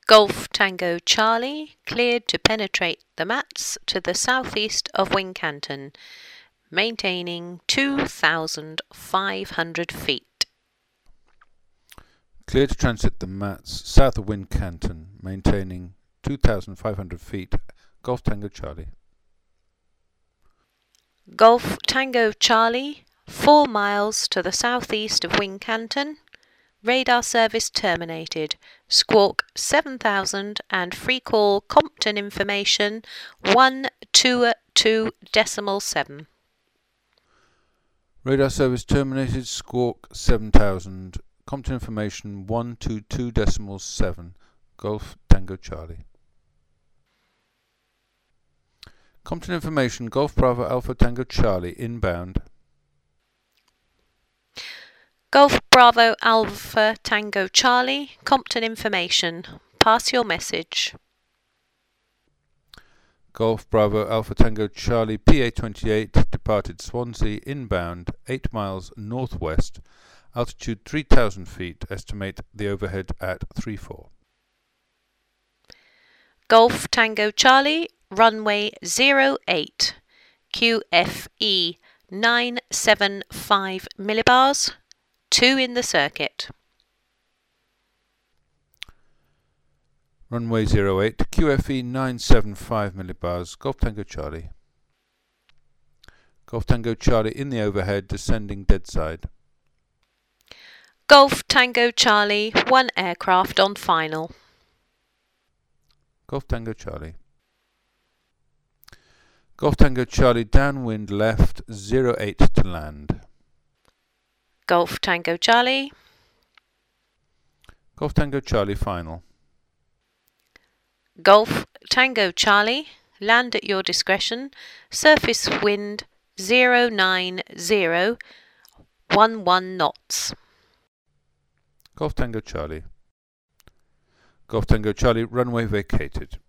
Golf Tango Charlie cleared to penetrate the mats to the southeast of Wincanton, maintaining 2,500 feet. Clear to transit the mats south of Wincanton, maintaining 2,500 feet. Golf Tango Charlie. Golf Tango Charlie, 4 miles to the southeast of Wincanton. Radar service terminated. Squawk 7000 and free call Compton information 122.7. Radar service terminated. Squawk 7000. Compton information 122.7. Golf Tango Charlie. Compton information Golf Bravo Alpha Tango Charlie inbound. Golf Bravo Alpha Tango Charlie, Compton information. Pass your message. Golf Bravo Alpha Tango Charlie PA28 departed Swansea inbound 8 miles northwest, altitude 3,000 feet, estimate the overhead at 34. Golf Tango Charlie, runway 08, QFE 975 millibars, 2 in the circuit. Runway 08, QFE 975 millibars, Golf Tango Charlie. Golf Tango Charlie in the overhead, descending dead side. Golf Tango Charlie, 1 aircraft on final. Golf Tango Charlie. Golf Tango Charlie downwind left 08 to land. Golf Tango Charlie. Golf Tango Charlie final. Golf Tango Charlie, land at your discretion. Surface wind 090, 11 knots. Golf Tango Charlie. Golf Tango Charlie runway vacated.